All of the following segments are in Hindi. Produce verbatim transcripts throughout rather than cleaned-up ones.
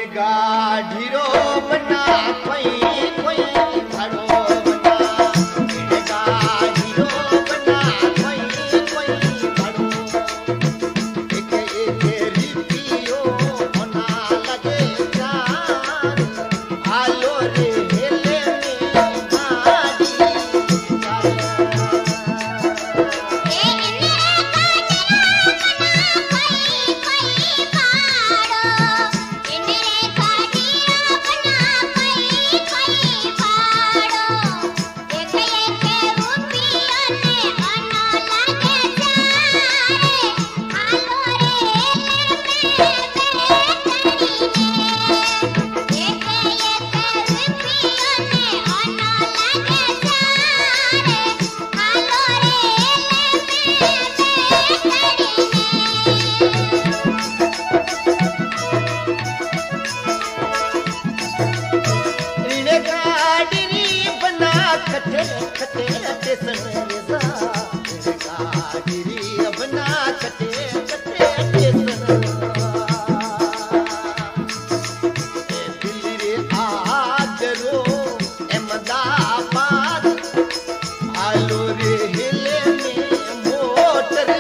गाढ़ी रो बना कोई कोई खड़ो बना रे गाढ़ी रो बना कोई कोई खड़ो एक एक रिपियो होना लगे जान आलो रे हेले में गाड़ी खटे खटे स्टेशन रेजा गाड़ी अपना खटे खटे स्टेशन दिल्ली रे आगरो अहमदाबाद आलो रे हिले में मोटर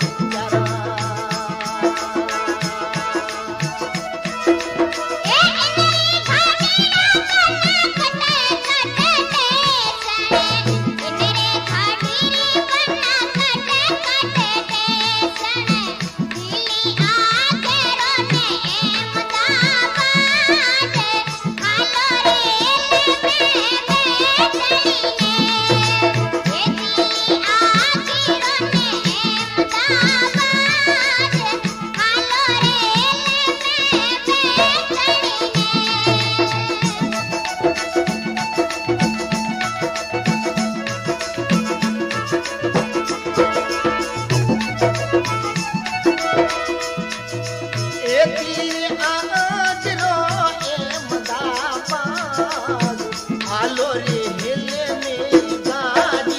आलो रे हिले में गाड़ी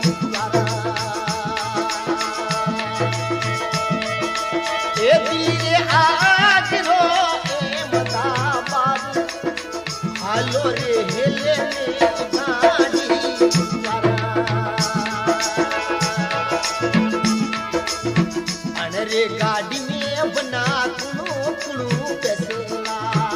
ए दिल्ली आगरो अहमदाबाद आलो रे हिले में गाड़ी अनरे गाड़ी में बना कुणु कुणु पैसेला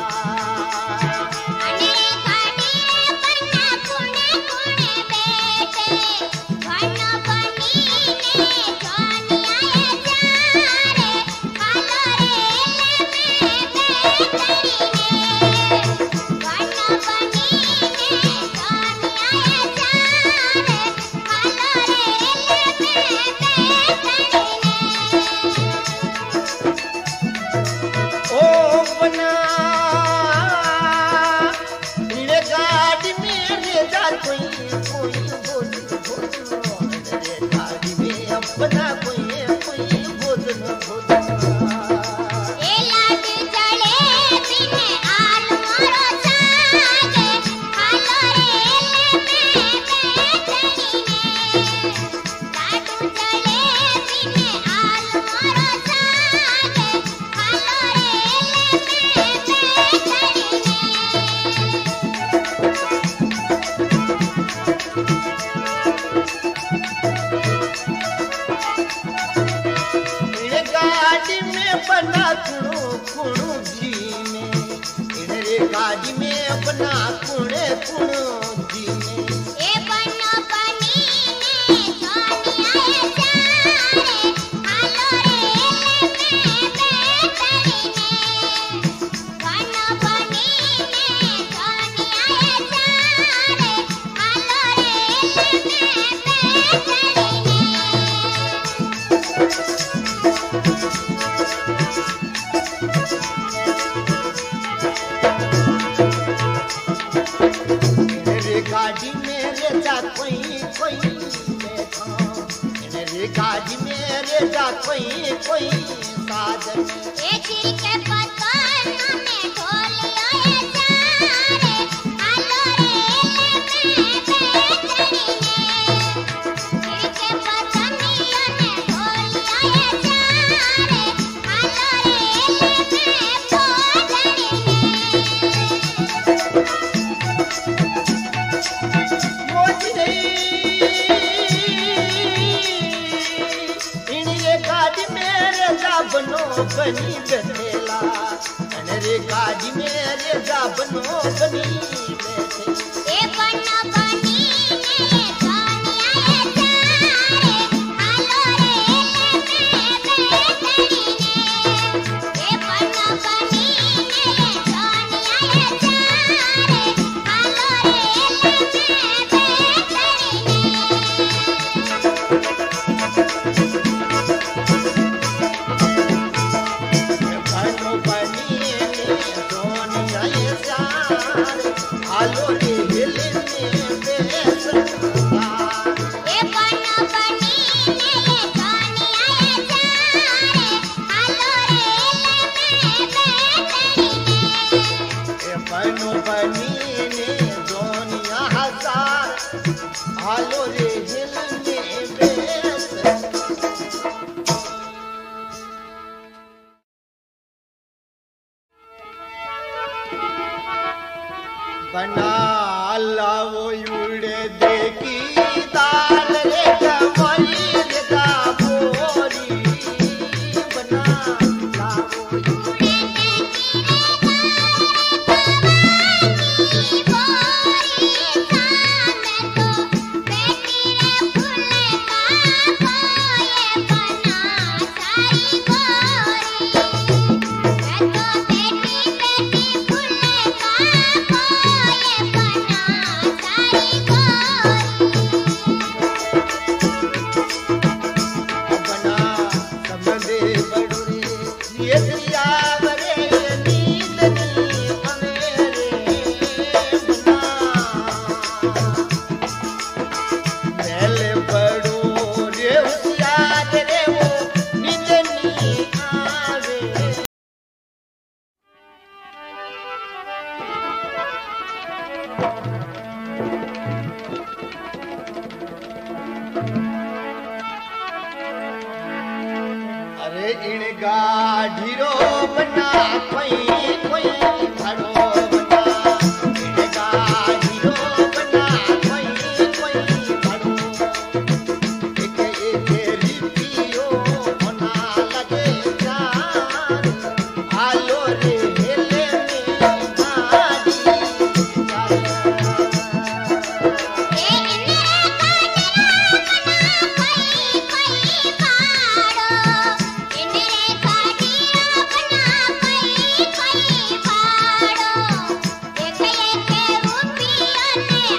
बना कोई कोई भोजन भोजन ए लाड जले बिने आल मोरो जागे हालो रे में बैठनी ने लाड जले बिने आल मोरो जागे हालो रे में बैठनी गाड़ी में बना कुणु कुणु जी में इनरे गाड़ी में अपना कुणे कुणु जी में ए बनो बनी ने सोनिया जारे हालो रे में बैठनी ने बनो बनी ने सोनिया जारे हालो रे में बैठनी ने गाड़ी में रेजा कोई कोई बैठा रे गाड़ी में रेजा कोई कोई साधन ए चिर के पतन में ढोलियो ए जारे हालो रे में बैठनी ने चिर के पतन में ढोलियो ए जारे हालो रे में बैठनी ने बनो बनी बैठे ए बनो बनी ने सोनिया ये सारे हालो रे में बैठनी ने ए बनो बनी ने सोनिया ये सारे हालो रे में बैठनी ने बनो बनी ने सोनिया ये सारे हालो रे हिल में बेसरा ए बनो बनी ने सोनिया ये सारे हालो रे में बैठनी ने ए बनो बनी ने सोनिया हजार हालो रे हिल में बेसरा बना लाओ उड़े देखी दाल रे कमली दा बोरी बना लाओ उड़े देखी रे की बोरी सामे तो बेटी रे फूले का कोए बना सारी गोरी मैं तो बेटी बेटी फूले का कोए बना सारी गोरी बना समझे बड़ुरे ये दिया वरे नींद नी अनेरे बना पहले बड़ो रे उसियार रे वो नींद नी आवे अरे इन गाढ़ीरो बना कोई कोई भरो बना इन गाढ़ीरो बना कोई कोई भरो एक एक रिपियो होना लगे जान आलो रे हेले में गाड़ी चल ए इंद्र काजरा बना कोई कोई पाड़ो इंद्र काजरा बना कोई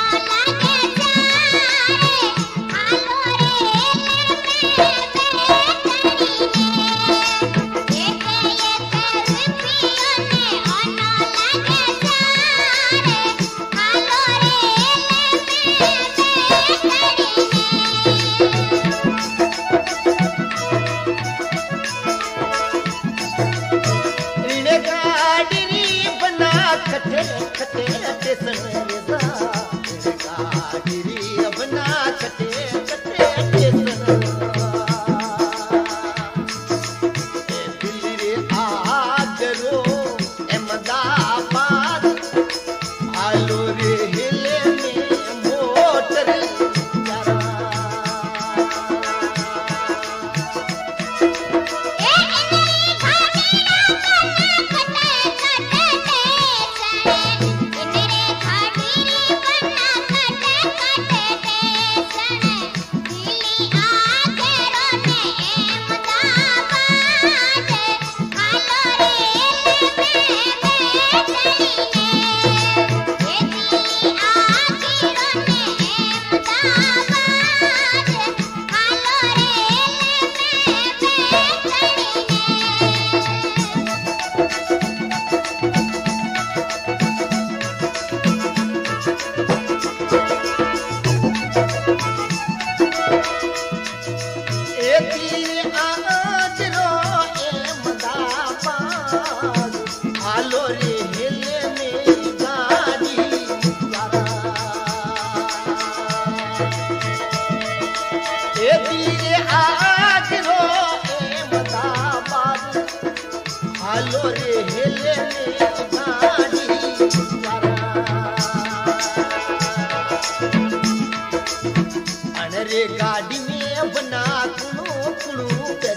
रे गाड़ी में बना कुणु कुणु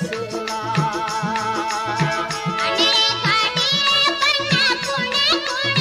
बेसेला अने गाड़ी रे बना कुणे कुणे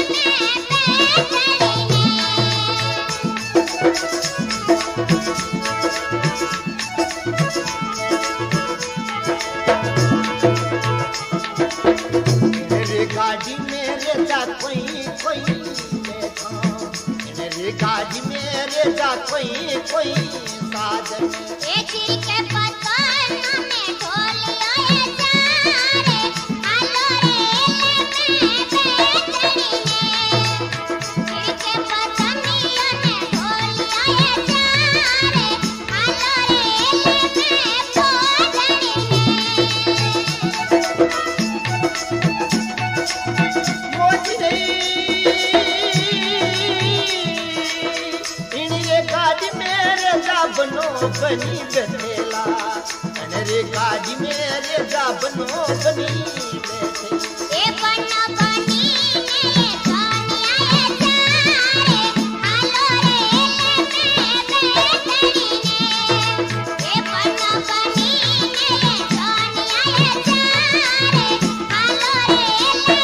मेरे गाड़ी में रेजा कोई कोई देखो मेरे गाड़ी में रेजा कोई कोई साधन ए चिर के पतवार में ढोलिया ए सारे हालो रे में बेचड़ी ने चिर के पतनिया में ढोलिया ए सारे हालो रे में बेचड़ी ने मोजी नहीं इन्हें गाड़ी में रेजा बनो बनी बैठेला रे गाड़ी में रेजा बनो बनी बैठे ए बन्ना बनी ने सोनिया ए सारे हालो रे में बेचड़ी ने ए बन्ना बनी ने सोनिया ए सारे हालो रे में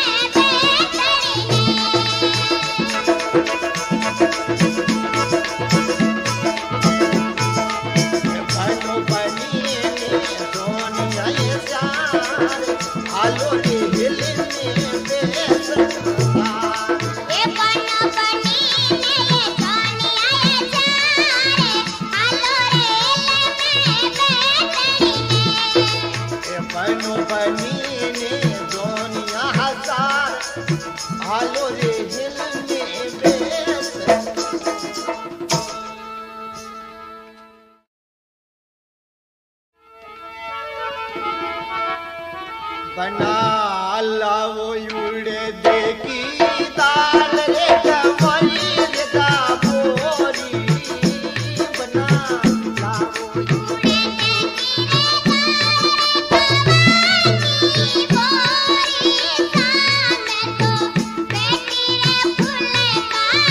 बनो बनी सोनिया ये सारे हालो रे हिल में बेसता ए बन्ना बनी ने सोनिया ए सारे हालो रे में बेचड़ी ने ए बनो बनी ने दुनिया हजार हालो रे हिल में बेसता बना लाओ उड़े देखी दाल रे कमली रे दा बोरी बना लाओ उड़े देखी रे बोरी सामे तो बेटी रे फूले का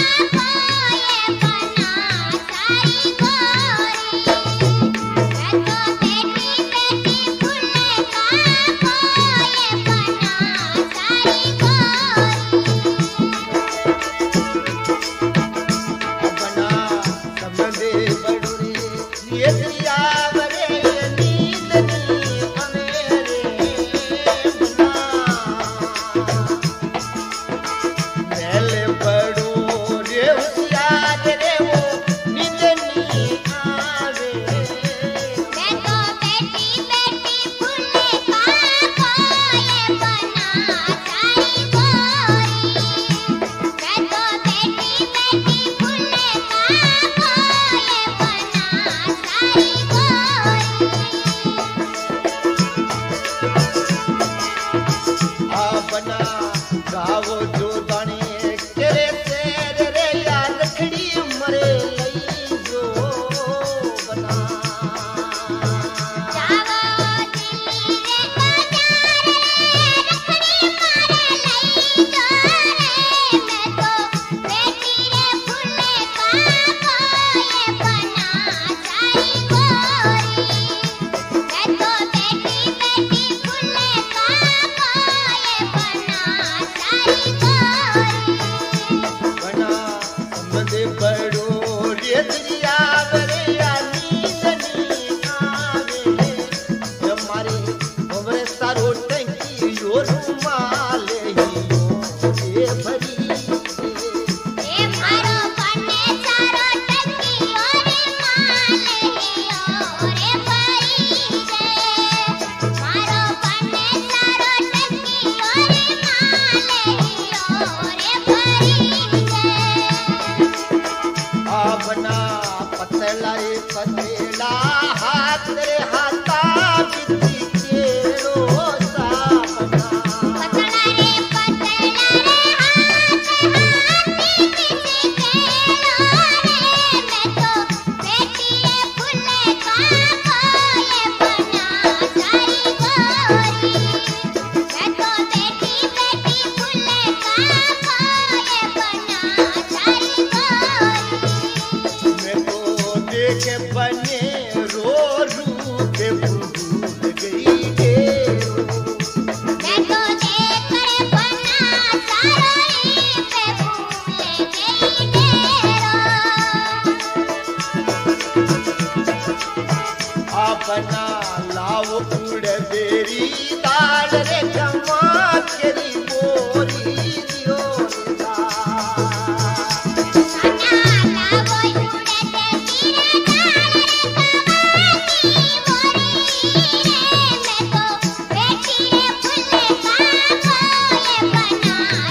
बना लाओ उड़ बेरी दाल रे कम